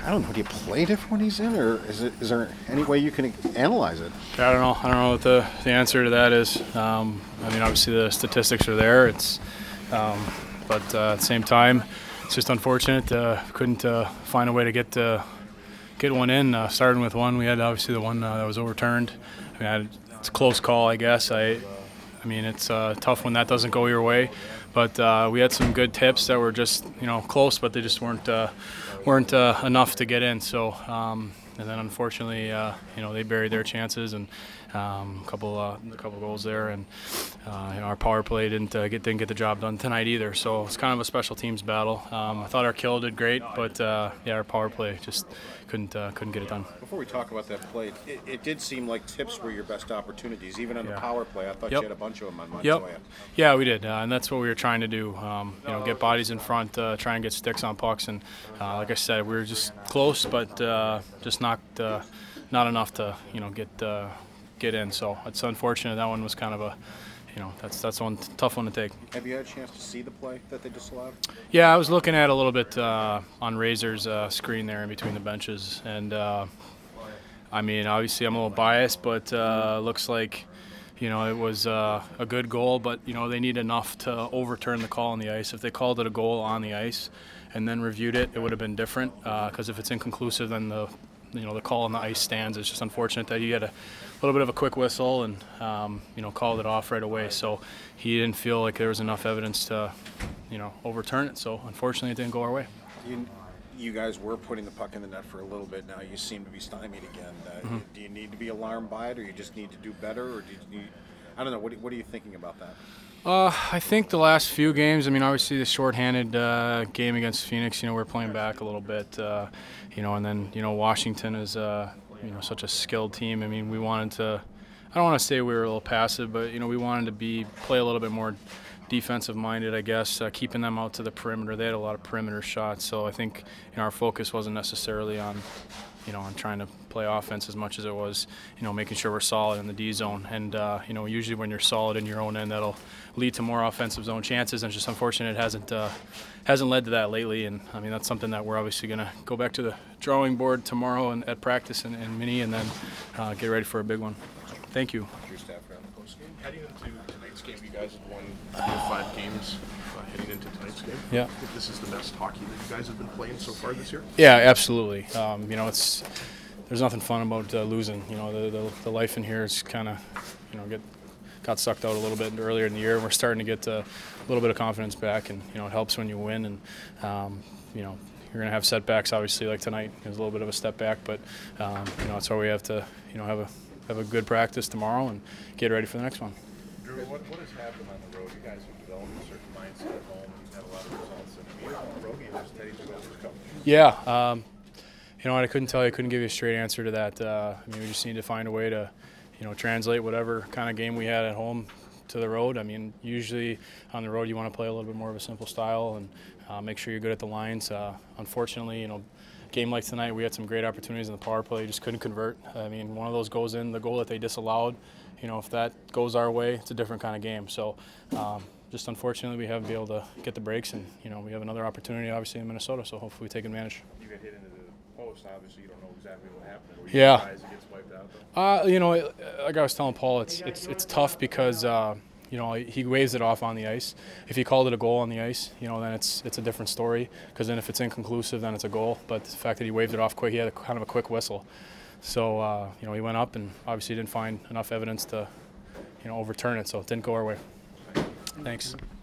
I don't know. Do you play different when he's in, or is there any way you can analyze it? I don't know. I don't know what the answer to that is. I mean, obviously the statistics are there. But at the same time, it's just unfortunate. Couldn't find a way to get one in. Starting with one, we had obviously the one that was overturned. I mean, it's a close call, I guess. I mean, it's tough when that doesn't go your way. But we had some good tips that were just close, but they just weren't enough to get in. So and then unfortunately, they buried their chances and a couple goals there, and our power play didn't get the job done tonight either. So it's kind of a special teams battle. I thought our kill did great, but our power play just couldn't get it done. Before we talk about that play, it did seem like tips were your best opportunities, even on the power play. I thought you had a bunch of them on Montoya. Yeah, we did, and that's what we were trying to do. Get bodies in front, try and get sticks on pucks, and like I said, we were just close, but just not enough to get in. So it's unfortunate. That one was kind of that's one tough one to take. Have you had a chance to see the play that they disallowed? Yeah, I was looking at a little bit on Razor's screen there in between the benches, and I mean, obviously I'm a little biased, but looks like it was a good goal, but they need enough to overturn the call on the ice. If they called it a goal on the ice and then reviewed it, it would have been different. Because if it's inconclusive, then the call on the ice stands. It's just unfortunate that he had a little bit of a quick whistle and called it off right away. So he didn't feel like there was enough evidence to overturn it. So unfortunately, it didn't go our way. You guys were putting the puck in the net for a little bit. Now you seem to be stymied again. Do you need to be alarmed by it, or you just need to do better, or I don't know. What are you thinking about that? I think the last few games, I mean, obviously the shorthanded game against Phoenix, we're playing back a little bit, and then, Washington is, such a skilled team. I mean, we wanted to, I don't want to say we were a little passive, but, we wanted to play a little bit more defensive-minded, I guess, keeping them out to the perimeter. They had a lot of perimeter shots, so I think our focus wasn't necessarily on trying to play offense as much as it was, making sure we're solid in the D zone. And, usually when you're solid in your own end, that'll lead to more offensive zone chances. And it's just unfortunate it hasn't led to that lately. And, I mean, that's something that we're obviously going to go back to the drawing board tomorrow and at practice and mini, and then get ready for a big one. Thank you. Your staff around the post game. Heading into tonight's game, you guys have won 5 games heading into tonight's game. Yeah. I think this is the best hockey that you guys have been playing so far this year. Yeah, absolutely. There's nothing fun about losing. The life in here is kind of, got sucked out a little bit earlier in the year. We're starting to get a little bit of confidence back, and it helps when you win. And you're going to have setbacks, obviously, like tonight. There's a little bit of a step back, but that's why we have to have a good practice tomorrow and get ready for the next one. Drew, what has happened on the road? You guys have developed a certain mindset at home. You've had a lot of results, and on the road game, there's steady to overcome. Yeah. I couldn't tell you. I couldn't give you a straight answer to that. We just need to find a way to, translate whatever kind of game we had at home to the road. I mean, usually on the road you want to play a little bit more of a simple style and make sure you're good at the lines. Unfortunately, game like tonight, we had some great opportunities in the power play, just couldn't convert. I mean, one of those goes in, the goal that they disallowed, if that goes our way, it's a different kind of game. So just unfortunately, we haven't been able to get the breaks, and, we have another opportunity, obviously, in Minnesota, so hopefully we take advantage. You get hit into the post, obviously, you don't know exactly what happened. Were you surprised it gets wiped out, though? Like I was telling Paul, it's tough because, he waves it off on the ice. If he called it a goal on the ice, then it's a different story, because then if it's inconclusive, then it's a goal. But the fact that he waved it off quick, he had kind of a quick whistle. So, he went up and obviously didn't find enough evidence to, overturn it, so it didn't go our way. Thanks.